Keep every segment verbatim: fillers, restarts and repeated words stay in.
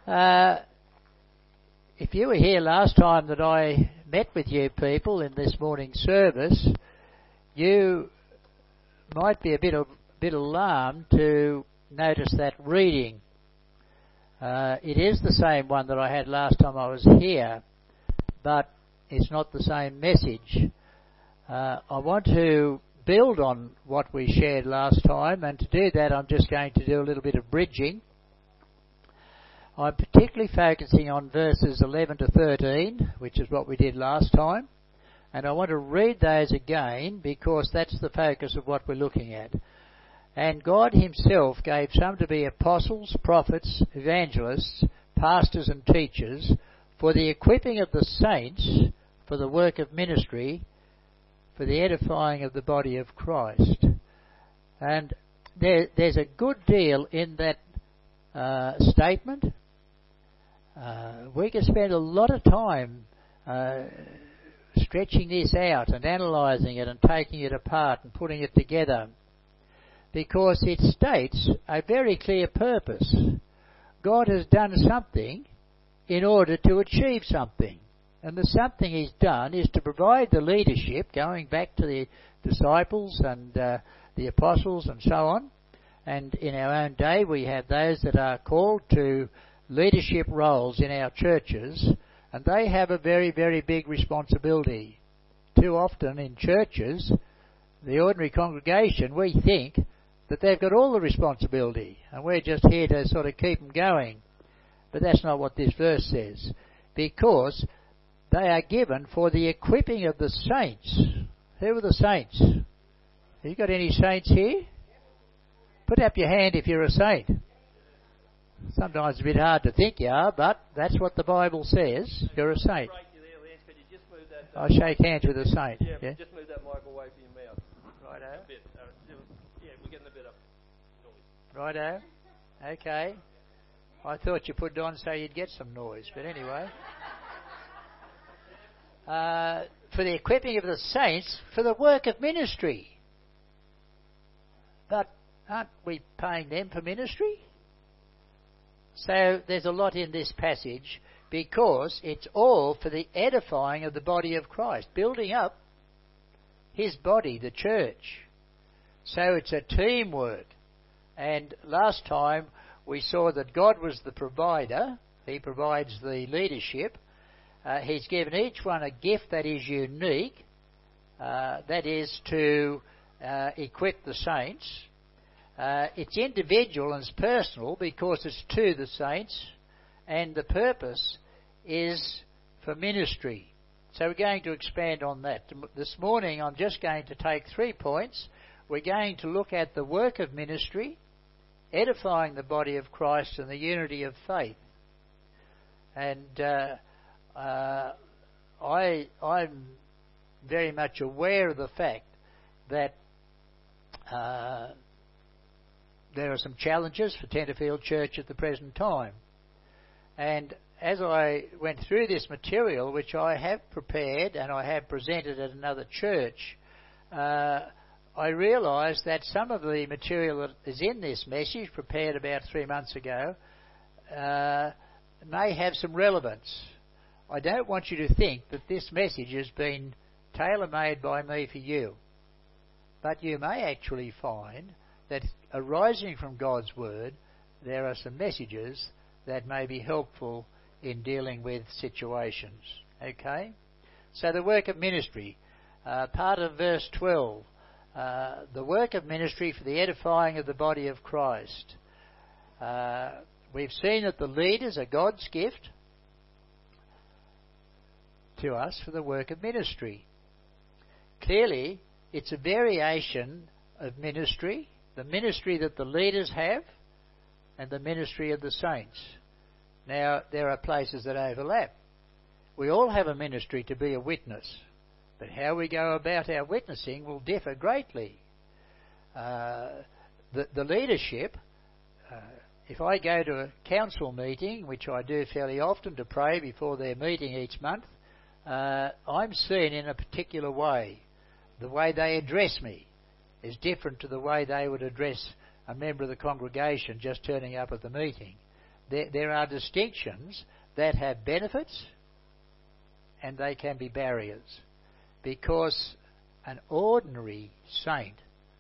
Uh, if you were here last time that I met with you people in this morning's service, you might be a bit, of, bit alarmed to notice that reading. Uh, it is the same one that I had last time I was here, but it's not the same message. Uh, I want to build on what we shared last time, and to do that I'm just going to do a little bit of bridging. I'm particularly focusing on verses eleven to thirteen, which is what we did last time, and I want to read those again because that's the focus of what we're looking at. And God himself gave some to be apostles, prophets, evangelists, pastors and teachers for the equipping of the saints, for the work of ministry, for the edifying of the body of Christ. And there, there's a good deal in that uh, statement. Uh, we could spend a lot of time uh, stretching this out and analysing it and taking it apart and putting it together, because it states a very clear purpose. God has done something in order to achieve something. And the something he's done is to provide the leadership, going back to the disciples and uh, the apostles and so on. And in our own day we have those that are called to leadership roles in our churches, and they have a very, very big responsibility. Too often in churches, the ordinary congregation, we think that they've got all the responsibility, and we're just here to sort of keep them going. But that's not what this verse says, because they are given for the equipping of the saints. Who are the saints? Have you got any saints here? Put up your hand if you're a saint. Sometimes it's a bit hard to think you are, but that's what the Bible says. You're a saint. I shake hands with a saint. Yeah, yeah? Just move that mic away from your mouth. Righto. A bit. Uh, yeah, we're getting a bit of noise. Righto. Okay. I thought you put it on so you'd get some noise, but anyway. Uh, for the equipping of the saints for the work of ministry. But aren't we paying them for ministry? So there's a lot in this passage, because it's all for the edifying of the body of Christ, building up his body, the church. So it's a teamwork. And last time we saw that God was the provider. He provides the leadership. Uh, he's given each one a gift that is unique. Uh, that is to uh, equip the saints. Uh, it's individual and it's personal because it's to the saints, and the purpose is for ministry. So we're going to expand on that. This morning I'm just going to take three points. We're going to look at the work of ministry, edifying the body of Christ, and the unity of faith. And uh, uh, I, I'm very much aware of the fact that uh, there are some challenges for Tenterfield Church at the present time. And as I went through this material, which I have prepared and I have presented at another church, uh, I realised that some of the material that is in this message, prepared about three months ago, uh, may have some relevance. I don't want you to think that this message has been tailor-made by me for you. But you may actually find that arising from God's Word, there are some messages that may be helpful in dealing with situations. Okay? So the work of ministry, uh, part of verse twelve, uh, the work of ministry for the edifying of the body of Christ. Uh, we've seen that the leaders are God's gift to us for the work of ministry. Clearly, it's a variation of ministry, the ministry that the leaders have and the ministry of the saints. Now, there are places that overlap. We all have a ministry to be a witness, but how we go about our witnessing will differ greatly. Uh, the, the leadership, uh, if I go to a council meeting, which I do fairly often to pray before their meeting each month, uh, I'm seen in a particular way. The way they address me is different to the way they would address a member of the congregation just turning up at the meeting. there, there are distinctions that have benefits and they can be barriers, because an ordinary saint,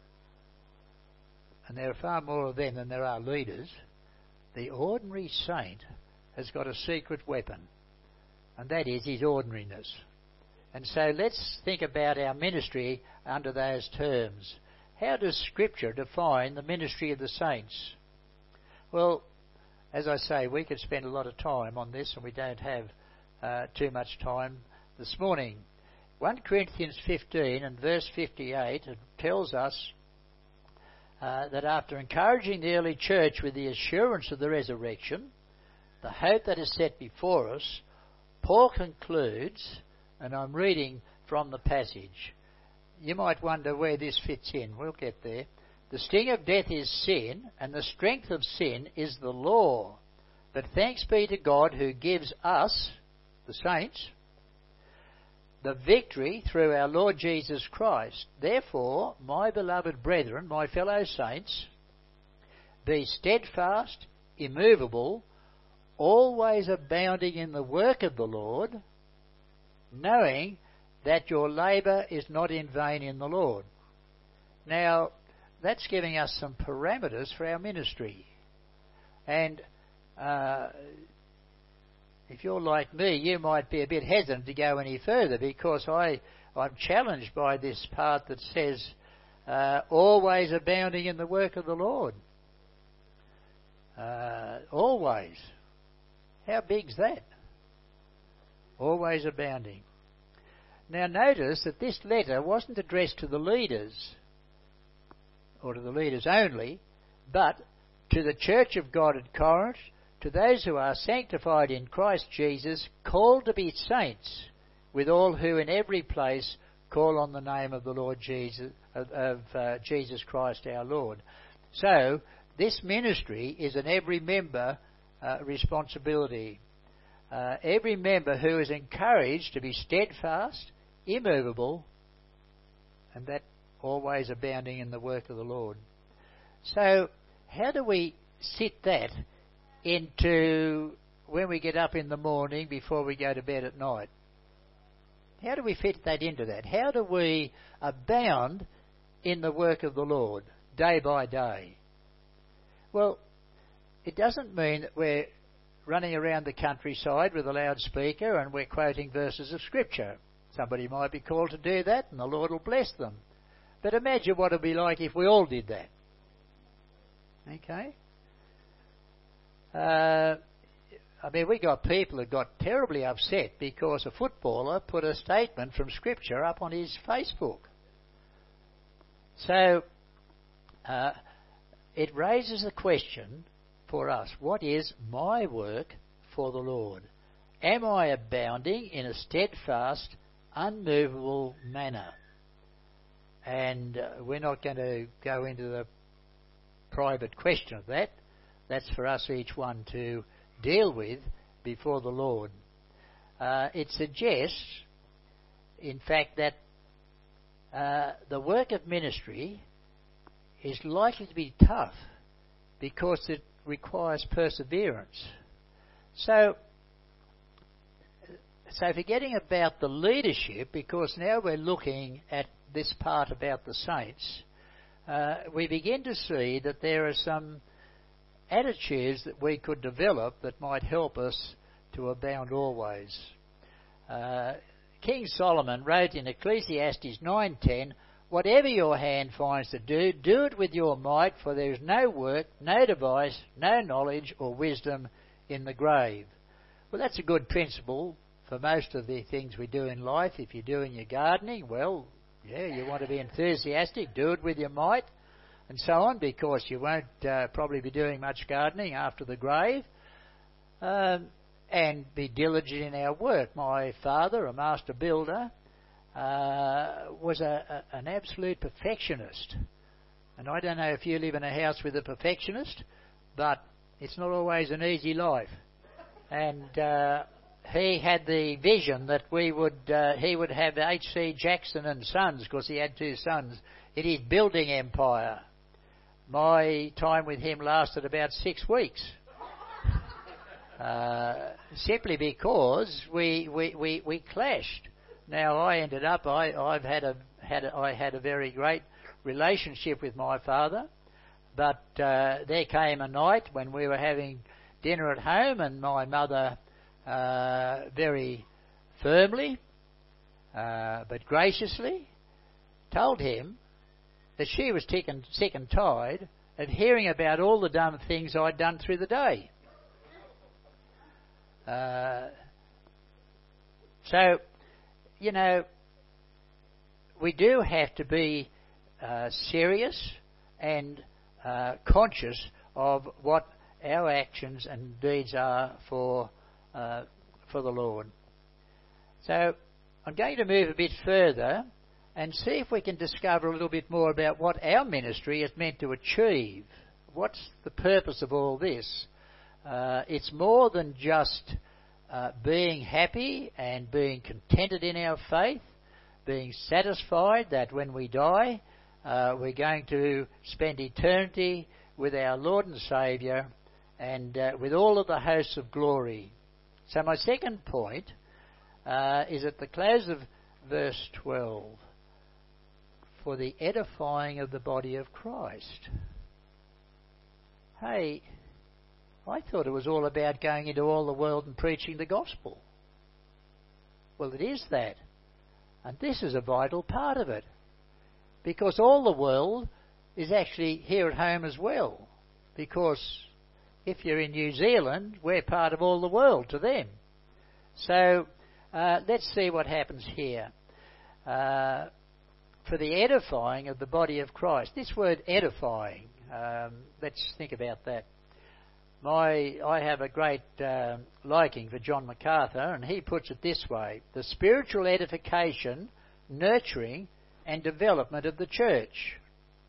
and there are far more of them than there are leaders, the ordinary saint has got a secret weapon, and that is his ordinariness. And so let's think about our ministry under those terms. How does Scripture define the ministry of the saints? Well, as I say, we could spend a lot of time on this, and we don't have uh, too much time this morning. First Corinthians fifteen and verse fifty-eight tells us uh, that after encouraging the early church with the assurance of the resurrection, the hope that is set before us, Paul concludes, and I'm reading from the passage. You might wonder where this fits in. We'll get there. The sting of death is sin, and the strength of sin is the law. But thanks be to God who gives us, the saints, the victory through our Lord Jesus Christ. Therefore, my beloved brethren, my fellow saints, be steadfast, immovable, always abounding in the work of the Lord, knowing that your labour is not in vain in the Lord. Now, that's giving us some parameters for our ministry. And uh, if you're like me, you might be a bit hesitant to go any further, because I, I'm challenged by this part that says, uh, always abounding in the work of the Lord. Uh, always. How big's that? Always abounding. Now notice that this letter wasn't addressed to the leaders, or to the leaders only, but to the church of God at Corinth, to those who are sanctified in Christ Jesus, called to be saints, with all who in every place call on the name of the Lord Jesus, of, of uh, Jesus Christ our Lord. So, this ministry is an every member uh, responsibility. Uh, every member who is encouraged to be steadfast, immovable, and that always abounding in the work of the Lord. So, how do we sit that into when we get up in the morning before we go to bed at night? How do we fit that into that? How do we abound in the work of the Lord day by day? Well, it doesn't mean that we're running around the countryside with a loudspeaker and we're quoting verses of Scripture. Somebody might be called to do that, and the Lord will bless them. But imagine what it would be like if we all did that. Okay? Uh, I mean, we got people who got terribly upset because a footballer put a statement from Scripture up on his Facebook. So, uh, it raises the question for us, what is my work for the Lord? Am I abounding in a steadfast, unmovable manner? And uh, we're not going to go into the private question of that. That's for us each one to deal with before the Lord. Uh, it suggests, in fact, that uh, the work of ministry is likely to be tough because it requires perseverance. So, so forgetting about the leadership, because now we're looking at this part about the saints, uh, we begin to see that there are some attitudes that we could develop that might help us to abound always. Uh, King Solomon wrote in Ecclesiastes nine ten, "Whatever your hand finds to do, do it with your might, for there is no work, no device, no knowledge or wisdom in the grave." Well, that's a good principle for most of the things we do in life. If you're doing your gardening, well, yeah, you want to be enthusiastic, do it with your might, and so on, because you won't uh, probably be doing much gardening after the grave. Um, and be diligent in our work. My father, a master builder, uh, was a, a, an absolute perfectionist. And I don't know if you live in a house with a perfectionist, but it's not always an easy life. And uh, he had the vision that we would, uh, he would have H C Jackson and Sons, because he had two sons, in his building empire. My time with him lasted about six weeks. uh, simply because we, we, we, we clashed. Now I ended up I I've had a had a, I had a very great relationship with my father, but uh, there came a night when we were having dinner at home, and my mother uh, very firmly uh, but graciously told him that she was sick and, sick and tired of hearing about all the dumb things I'd done through the day. Uh, so, you know, we do have to be uh, serious and uh, conscious of what our actions and deeds are for uh, for the Lord. So I'm going to move a bit further and see if we can discover a little bit more about what our ministry is meant to achieve. What's the purpose of all this? Uh, it's more than just uh, being happy and being contented in our faith, being satisfied that when we die, uh, we're going to spend eternity with our Lord and Saviour and uh, with all of the hosts of glory. So my second point uh, is at the close of verse twelve, for the edifying of the body of Christ. Hey, I thought it was all about going into all the world and preaching the gospel. Well, it is that. And this is a vital part of it. Because all the world is actually here at home as well. Because if you're in New Zealand, we're part of all the world to them. So uh, let's see what happens here. Uh, for the edifying of the body of Christ. This word edifying, um, let's think about that. My, I have a great uh, liking for John MacArthur, and he puts it this way: the spiritual edification, nurturing and development of the church.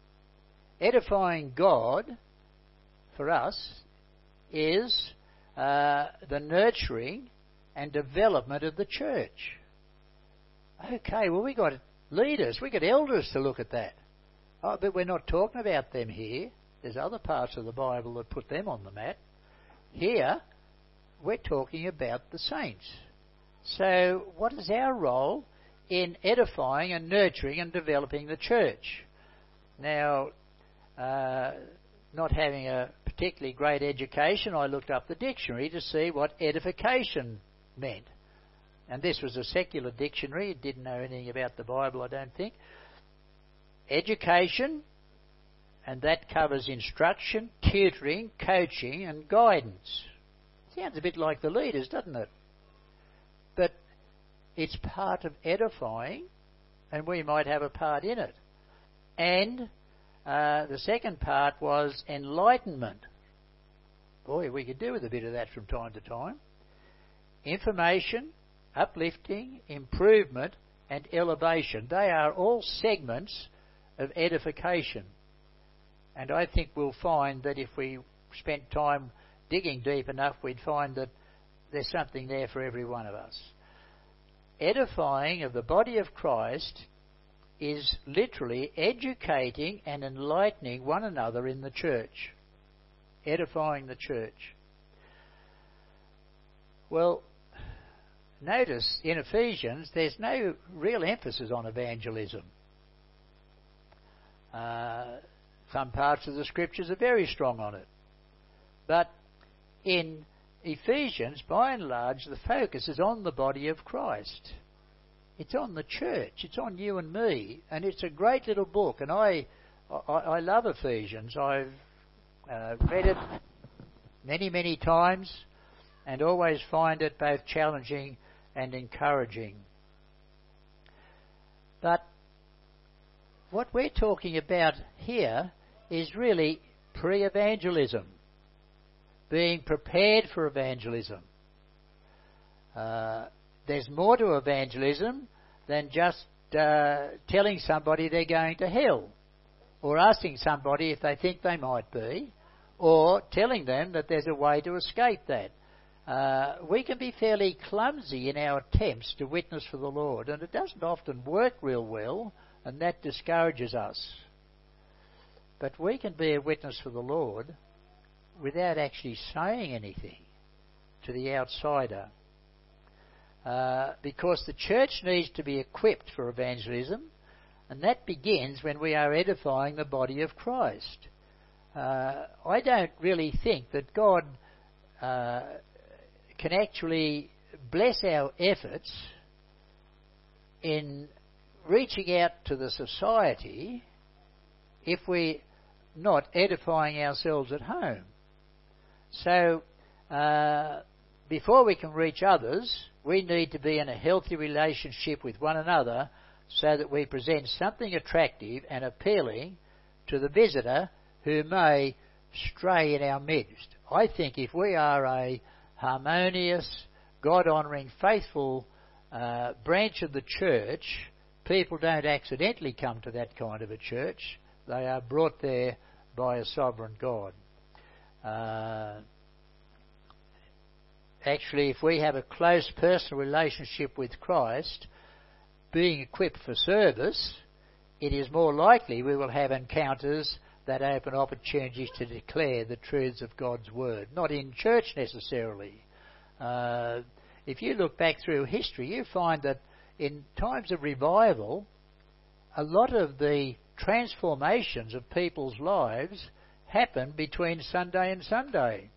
Edifying God, for us, is uh, the nurturing and development of the church. Okay, well, we got leaders, we got elders to look at that. Oh, but we're not talking about them here. There's other parts of the Bible that put them on the mat. Here, we're talking about the saints. So, what is our role in edifying and nurturing and developing the church? Now, uh, not having a particularly great education, I looked up the dictionary to see what edification meant. And this was a secular dictionary. It didn't know anything about the Bible, I don't think. Education, and that covers instruction, tutoring, coaching and guidance. Sounds a bit like the leaders, doesn't it? But it's part of edifying, and we might have a part in it. And uh, the second part was enlightenment. Boy, we could do with a bit of that from time to time. Information, uplifting, improvement and elevation. They are all segments of edification. And I think we'll find that if we spent time digging deep enough, we'd find that there's something there for every one of us. Edifying of the body of Christ is literally educating and enlightening one another in the church. Edifying the church. Well, notice in Ephesians there's no real emphasis on evangelism. Uh, some parts of the scriptures are very strong on it. But in Ephesians, by and large, the focus is on the body of Christ. It's on the church. It's on you and me. And it's a great little book. And I I, I love Ephesians. I've uh, read it many, many times and always find it both challenging and encouraging. But what we're talking about here is really pre-evangelism, being prepared for evangelism. Uh, there's more to evangelism than just uh, telling somebody they're going to hell, or asking somebody if they think they might be, or telling them that there's a way to escape that. Uh, we can be fairly clumsy in our attempts to witness for the Lord, and it doesn't often work real well, and that discourages us. But we can be a witness for the Lord without actually saying anything to the outsider. Uh, because the church needs to be equipped for evangelism, and that begins when we are edifying the body of Christ. Uh, I don't really think that God uh, can actually bless our efforts in reaching out to the society if we're not edifying ourselves at home. So, uh, before we can reach others, we need to be in a healthy relationship with one another so that we present something attractive and appealing to the visitor who may stray in our midst. I think if we are a harmonious, God-honouring, faithful uh, branch of the church, people don't accidentally come to that kind of a church. They are brought there by a sovereign God. Uh, actually, if we have a close personal relationship with Christ, being equipped for service, it is more likely we will have encounters that open opportunities to declare the truths of God's Word. Not in church necessarily. Uh, if you look back through history, you find that in times of revival, a lot of the transformations of people's lives happen between Sunday and Sunday.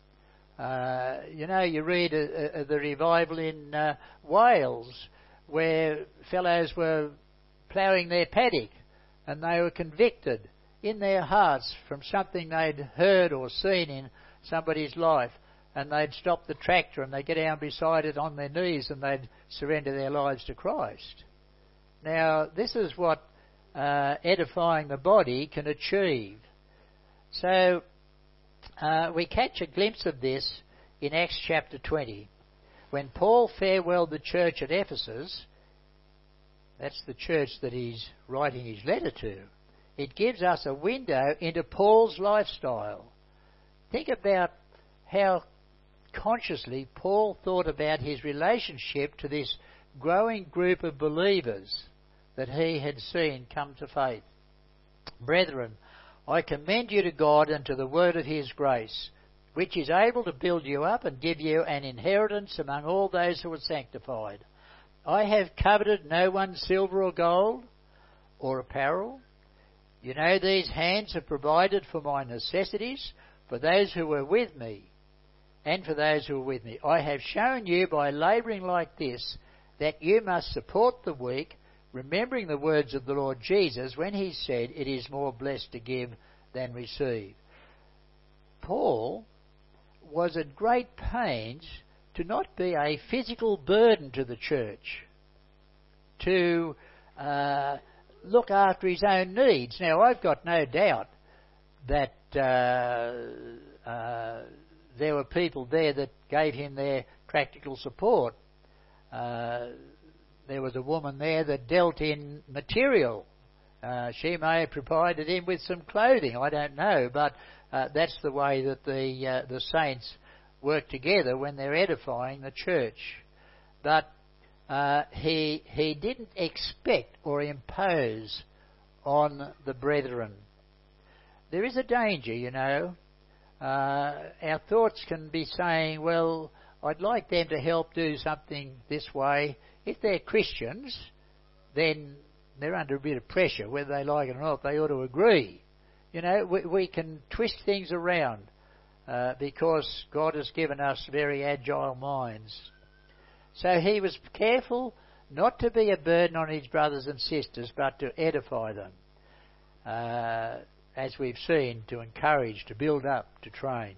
Uh, you know, you read uh, uh, the revival in uh, Wales, where fellows were ploughing their paddock and they were convicted in their hearts from something they'd heard or seen in somebody's life, and they'd stop the tractor and they'd get down beside it on their knees and they'd surrender their lives to Christ. Now, this is what uh, edifying the body can achieve. So, uh, we catch a glimpse of this in Acts chapter twenty. When Paul farewelled the church at Ephesus, that's the church that he's writing his letter to, it gives us a window into Paul's lifestyle. Think about how consciously Paul thought about his relationship to this growing group of believers that he had seen come to faith. Brethren, I commend you to God and to the word of his grace, which is able to build you up and give you an inheritance among all those who are sanctified. I have coveted no one's silver or gold or apparel. You know, these hands have provided for my necessities, for those who were with me, and for those who are with me. I have shown you by labouring like this that you must support the weak, remembering the words of the Lord Jesus when he said, it is more blessed to give than receive. Paul was at great pains to not be a physical burden to the church, to uh, look after his own needs. Now, I've got no doubt that uh, uh, there were people there that gave him their practical support. Uh, there was a woman there that dealt in material. Uh, she may have provided him with some clothing, I don't know, but uh, that's the way that the uh, the saints work together when they're edifying the church. But uh, he he didn't expect or impose on the brethren. There is a danger, you know. Uh, our thoughts can be saying, well, I'd like them to help do something this way. If they're Christians, then they're under a bit of pressure, whether they like it or not. They ought to agree. You know, we, we can twist things around uh, because God has given us very agile minds. So he was careful not to be a burden on his brothers and sisters, but to edify them, uh, as we've seen, to encourage, to build up, to train.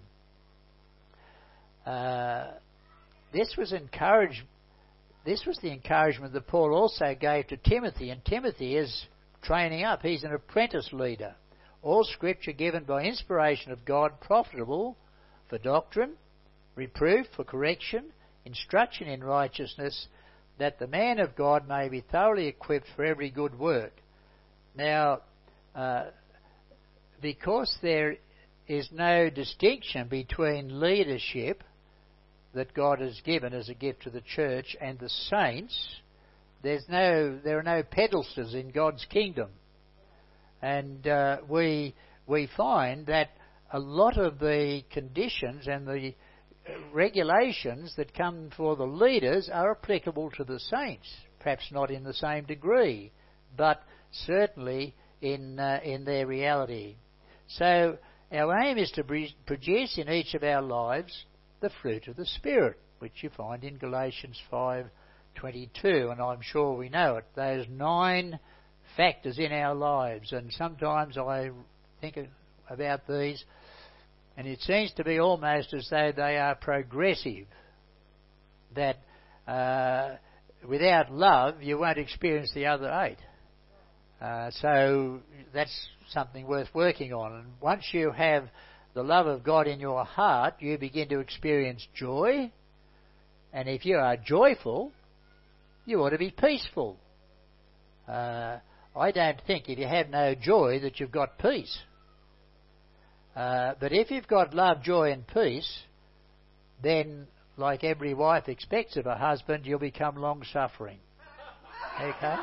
Uh, this was encouraged. This was the encouragement that Paul also gave to Timothy, and Timothy is training up. He's an apprentice leader. All Scripture given by inspiration of God, profitable for doctrine, reproof, for correction, instruction in righteousness, that the man of God may be thoroughly equipped for every good work. Now, uh, because there is no distinction between leadership that God has given as a gift to the church and the saints, there's no, there are no pedestals in God's kingdom. And uh, we we find that a lot of the conditions and the regulations that come for the leaders are applicable to the saints, perhaps not in the same degree, but certainly in uh, in their reality. So our aim is to produce in each of our lives the fruit of the Spirit, which you find in Galatians five twenty-two, and I'm sure we know it. Those nine factors in our lives, and sometimes I think about these, and it seems to be almost as though they are progressive, that uh, without love you won't experience the other eight. Uh, so that's something worth working on. And once you have the love of God in your heart, you begin to experience joy. And if you are joyful, you ought to be peaceful. Uh, I don't think if you have no joy that you've got peace. Uh, but if you've got love, joy and peace, then, like every wife expects of her husband, you'll become long-suffering. Okay?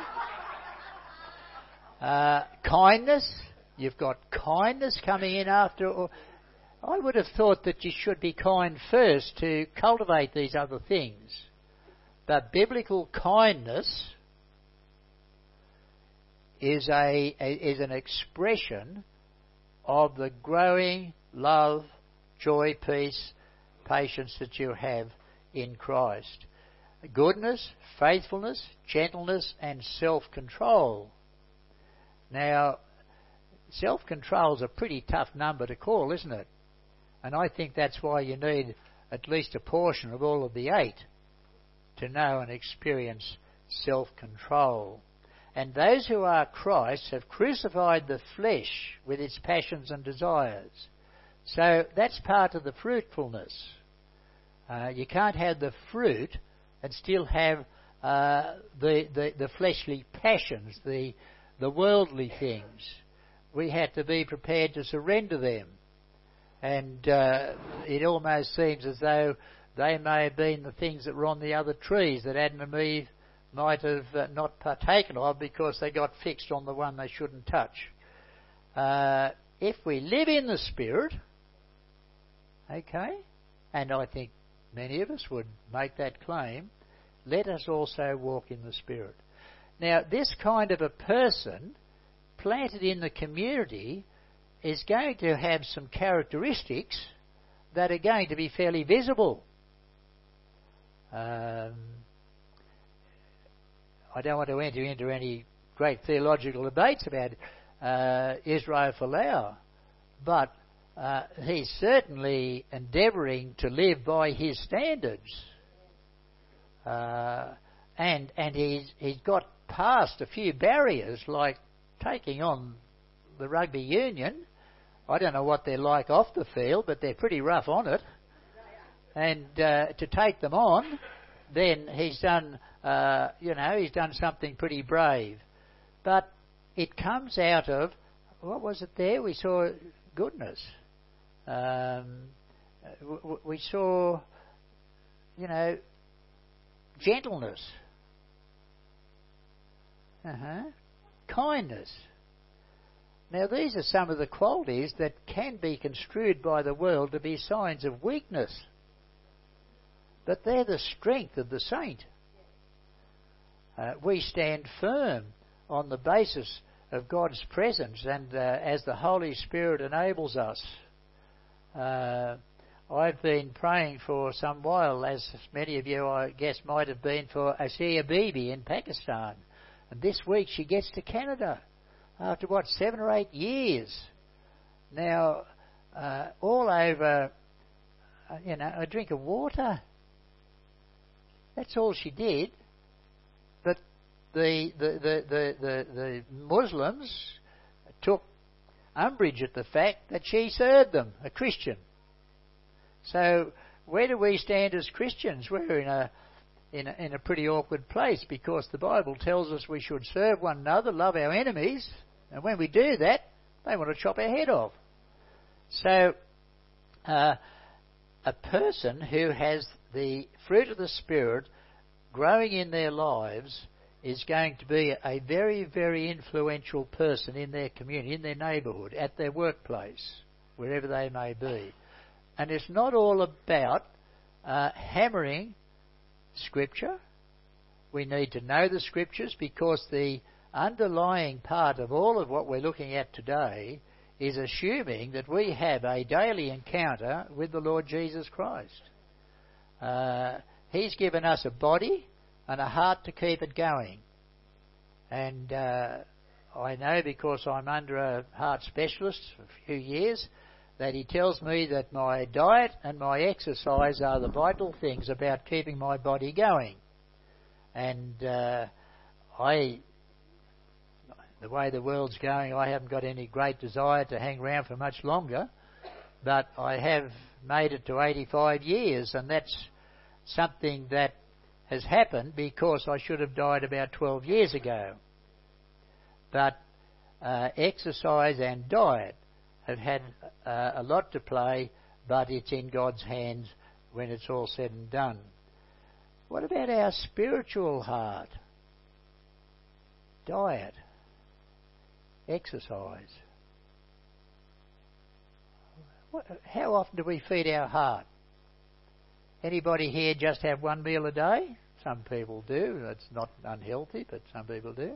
Uh, kindness, you've got kindness coming in after. Or I would have thought that you should be kind first to cultivate these other things. But biblical kindness is a, a is an expression of the growing love, joy, peace, patience that you have in Christ. Goodness, faithfulness, gentleness, and self-control. Now, self-control is a pretty tough number to call, isn't it? And I think that's why you need at least a portion of all of the eight to know and experience self-control. And those who are Christ have crucified the flesh with its passions and desires. So that's part of the fruitfulness. Uh, you can't have the fruit and still have uh, the, the the fleshly passions, the the worldly things. We have to be prepared to surrender them. And uh, it almost seems as though they may have been the things that were on the other trees that Adam and Eve might have uh, not partaken of because they got fixed on the one they shouldn't touch. Uh, if we live in the Spirit, okay, and I think many of us would make that claim, let us also walk in the Spirit. Now, this kind of a person planted in the community is going to have some characteristics that are going to be fairly visible. Um, I don't want to enter into any great theological debates about uh, Israel Folau, but uh, he's certainly endeavouring to live by his standards. Uh, and and he's he's got past a few barriers, like taking on the rugby union. I don't know what they're like off the field, but they're pretty rough on it. And uh, to take them on, then he's done, uh, you know, he's done something pretty brave. But it comes out of, what was it there? We saw goodness. Um, w- we saw, you know, gentleness. Uh-huh. Kindness. Now, these are some of the qualities that can be construed by the world to be signs of weakness. But they're the strength of the saint. Uh, we stand firm on the basis of God's presence and uh, as the Holy Spirit enables us. Uh, I've been praying for some while, as many of you, I guess, might have been, for Asia Bibi in Pakistan. And this week she gets to Canada after, what, seven or eight years. Now, uh, all over, uh, you know, a drink of water. That's all she did. But the the, the, the, the, the Muslims took umbrage at the fact that she served them, a Christian. So where do we stand as Christians? We're in a in a, in a pretty awkward place, because the Bible tells us we should serve one another, love our enemies, and when we do that, they want to chop our head off. So uh, a person who has the fruit of the Spirit growing in their lives is going to be a very, very influential person in their community, in their neighbourhood, at their workplace, wherever they may be. And it's not all about uh, hammering Scripture. We need to know the Scriptures, because the underlying part of all of what we're looking at today is assuming that we have a daily encounter with the Lord Jesus Christ. Uh, he's given us a body and a heart to keep it going. And uh, I know, because I'm under a heart specialist for a few years, that he tells me that my diet and my exercise are the vital things about keeping my body going. And uh, I, the way the world's going, I haven't got any great desire to hang around for much longer, but I have made it to eighty-five years, and that's something that has happened because I should have died about twelve years ago. But uh, exercise and diet have had uh, a lot to play, but it's in God's hands when it's all said and done. What about our spiritual heart? Diet, exercise. What, how often do we feed our heart? Anybody here just have one meal a day? Some people do. It's not unhealthy, but some people do.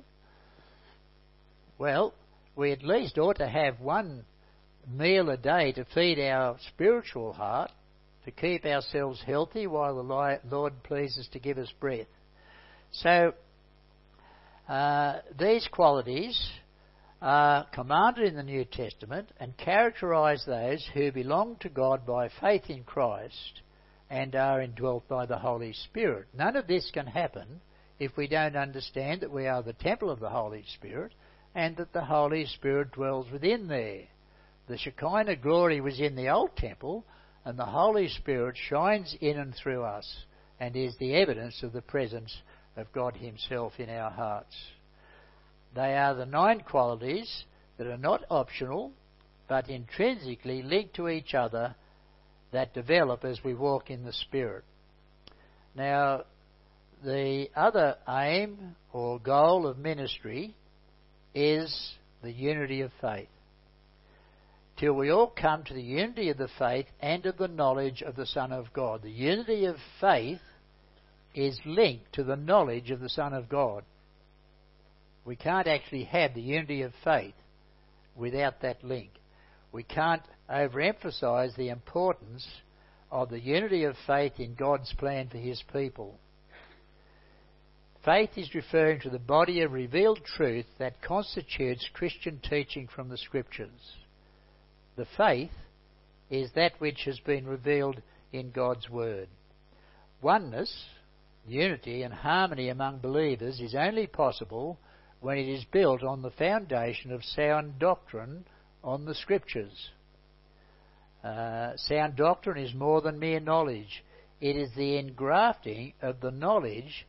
Well, we at least ought to have one meal a day to feed our spiritual heart, to keep ourselves healthy while the Lord pleases to give us breath. So, uh, these qualities are commanded in the New Testament and characterise those who belong to God by faith in Christ and are indwelt by the Holy Spirit. None of this can happen if we don't understand that we are the temple of the Holy Spirit and that the Holy Spirit dwells within there. The Shekinah glory was in the old temple, and the Holy Spirit shines in and through us and is the evidence of the presence of God Himself in our hearts. They are the nine qualities that are not optional but intrinsically linked to each other, that develop as we walk in the Spirit. Now, the other aim or goal of ministry is the unity of faith. Till we all come to the unity of the faith and of the knowledge of the Son of God. The unity of faith is linked to the knowledge of the Son of God. We can't actually have the unity of faith without that link. We can't overemphasize the importance of the unity of faith in God's plan for His people. Faith is referring to the body of revealed truth that constitutes Christian teaching from the Scriptures. The faith is that which has been revealed in God's Word. Oneness, unity and harmony among believers is only possible when it is built on the foundation of sound doctrine on the Scriptures. Uh, sound doctrine is more than mere knowledge. It is the engrafting of the knowledge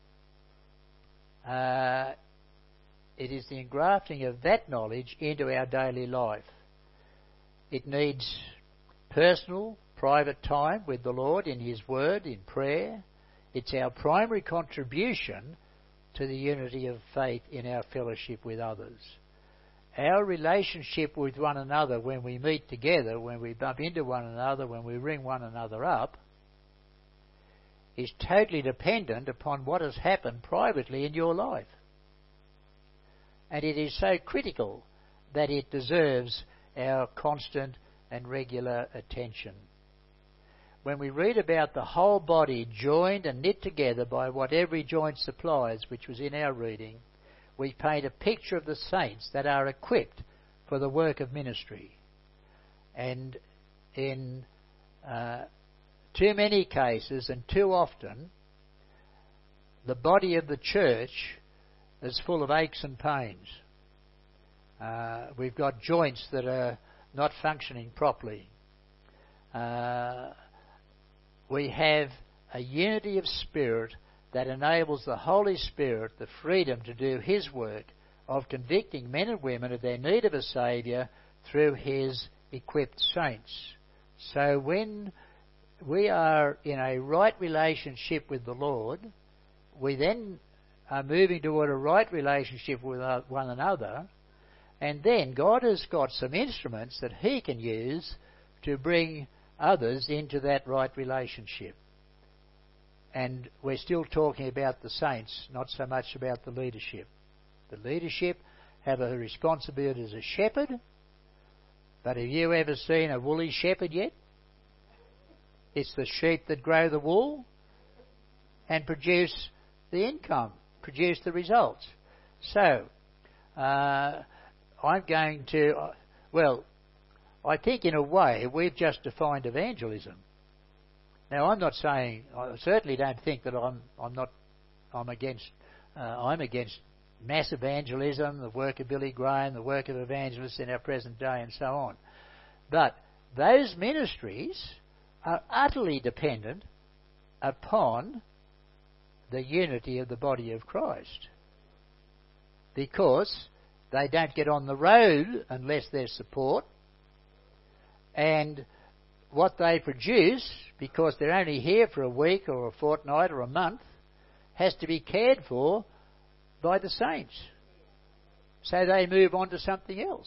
uh, it is the engrafting of that knowledge into our daily life. It needs personal, private time with the Lord in His Word, in prayer. It's our primary contribution to the unity of faith in our fellowship with others. Our relationship with one another when we meet together, when we bump into one another, when we ring one another up, is totally dependent upon what has happened privately in your life. And it is so critical that it deserves our constant and regular attention. When we read about the whole body joined and knit together by what every joint supplies, which was in our reading, we paint a picture of the saints that are equipped for the work of ministry. And in uh, too many cases and too often, the body of the church is full of aches and pains. Uh, we've got joints that are not functioning properly. Uh, we have a unity of spirit that enables the Holy Spirit the freedom to do His work of convicting men and women of their need of a Saviour through His equipped saints. So when we are in a right relationship with the Lord, we then are moving toward a right relationship with one another, and then God has got some instruments that He can use to bring others into that right relationship. And we're still talking about the saints, not so much about the leadership. The leadership have a responsibility as a shepherd, but have you ever seen a woolly shepherd yet? It's the sheep that grow the wool and produce the income, produce the results. So, uh, I'm going to, uh, well, I think in a way we've just defined evangelism. Now, I'm not saying, I certainly don't think that I'm, I'm not, I'm against, uh, I'm against mass evangelism, the work of Billy Graham, the work of evangelists in our present day, and so on. But those ministries are utterly dependent upon the unity of the body of Christ, because they don't get on the road unless there's support, and what they produce, because they're only here for a week or a fortnight or a month, has to be cared for by the saints. So they move on to something else.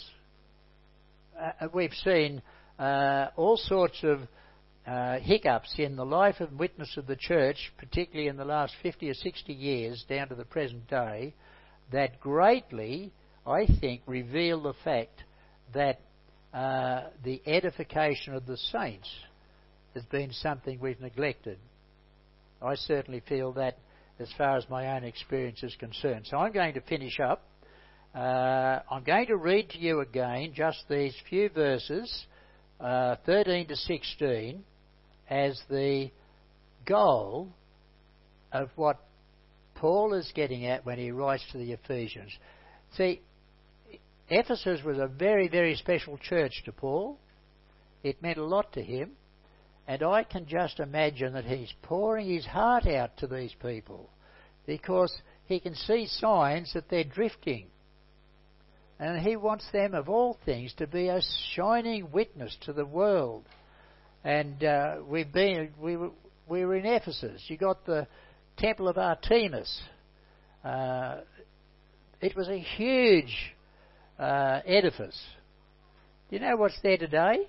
Uh, we've seen uh, all sorts of uh, hiccups in the life and witness of the church, particularly in the last fifty or sixty years down to the present day, that greatly, I think, reveal the fact that uh, the edification of the saints has been something we've neglected. I certainly feel that as far as my own experience is concerned. So I'm going to finish up. Uh, I'm going to read to you again just these few verses, uh, thirteen to sixteen, as the goal of what Paul is getting at when he writes to the Ephesians. See, Ephesus was a very, very special church to Paul. It meant a lot to him. And I can just imagine that he's pouring his heart out to these people because he can see signs that they're drifting. And he wants them, of all things, to be a shining witness to the world. And uh, we've been, we were, we were in Ephesus. You got the Temple of Artemis. Uh, it was a huge uh, edifice. Do you know what's there today?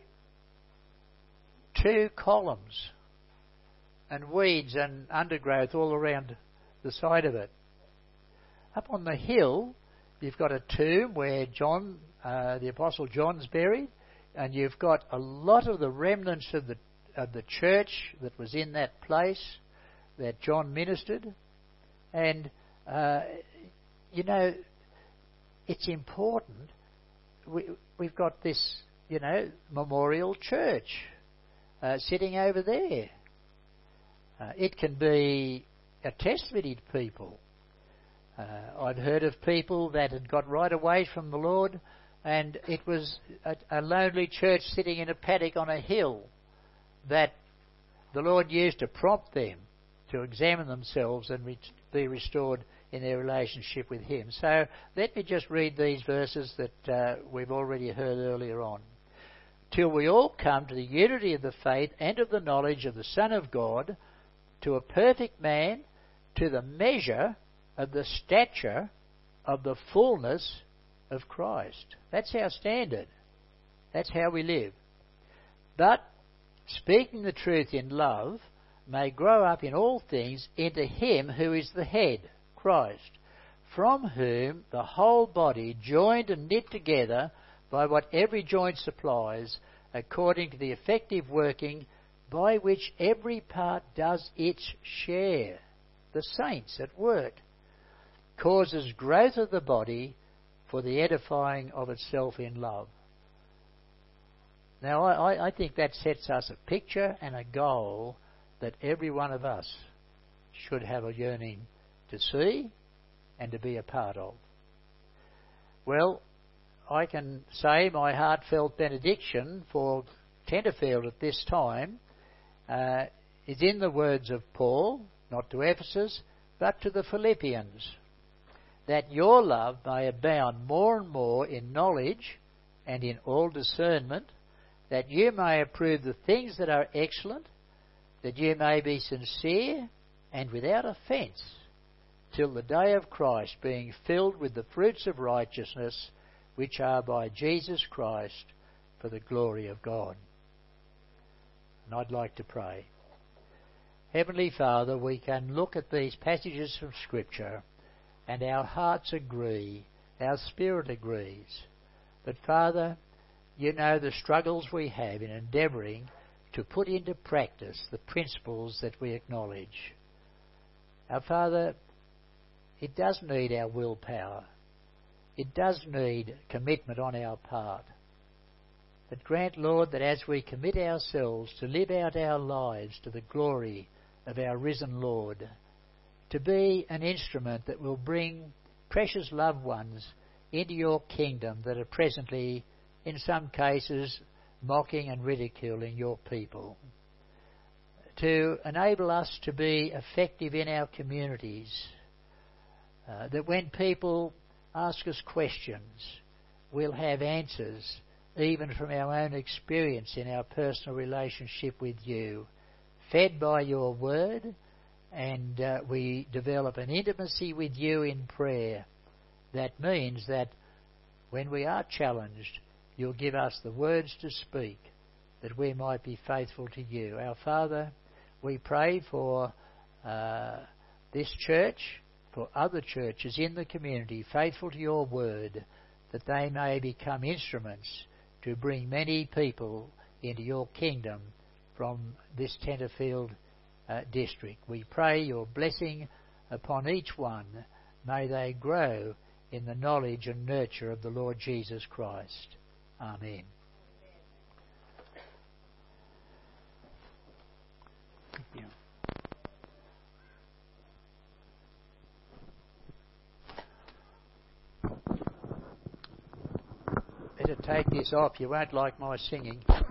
Two columns and weeds and undergrowth all around the side of it. Up on the hill, you've got a tomb where John, uh, the Apostle John's buried, and you've got a lot of the remnants of the of the church that was in that place that John ministered. And uh, you know, it's important. We, we've got this, you know, memorial church. Uh, sitting over there. Uh, it can be a testimony to people. Uh, I've heard of people that had got right away from the Lord, and it was a, a lonely church sitting in a paddock on a hill that the Lord used to prompt them to examine themselves and re- be restored in their relationship with Him. So let me just read these verses that uh, we've already heard earlier on. Till we all come to the unity of the faith and of the knowledge of the Son of God, to a perfect man, to the measure of the stature of the fullness of Christ. That's our standard. That's how we live. But, speaking the truth in love, may grow up in all things into Him who is the head, Christ, from whom the whole body, joined and knit together by what every joint supplies, according to the effective working by which every part does its share, the saints at work, causes growth of the body for the edifying of itself in love. Now, I, I think that sets us a picture and a goal that every one of us should have a yearning to see and to be a part of. Well, I can say my heartfelt benediction for Tenterfield at this time uh, is in the words of Paul, not to Ephesus, but to the Philippians, that your love may abound more and more in knowledge and in all discernment, that you may approve the things that are excellent, that you may be sincere and without offence, till the day of Christ, being filled with the fruits of righteousness, which are by Jesus Christ, for the glory of God. And I'd like to pray. Heavenly Father, we can look at these passages from Scripture and our hearts agree, our spirit agrees. But Father, you know the struggles we have in endeavouring to put into practice the principles that we acknowledge. Our Father, it does need our willpower. It does need commitment on our part. But grant, Lord, that as we commit ourselves to live out our lives to the glory of our risen Lord, to be an instrument that will bring precious loved ones into your kingdom that are presently, in some cases, mocking and ridiculing your people, to enable us to be effective in our communities, uh, that when people ask us questions, we'll have answers, even from our own experience in our personal relationship with you, fed by your word, and uh, we develop an intimacy with you in prayer. That means that when we are challenged, you'll give us the words to speak, that we might be faithful to you. Our Father, we pray for uh, this church, for other churches in the community, faithful to your word, that they may become instruments to bring many people into your kingdom from this Tenterfield uh, district. We pray your blessing upon each one. May they grow in the knowledge and nurture of the Lord Jesus Christ. Amen. Thank you. Better take this off. You won't like my singing.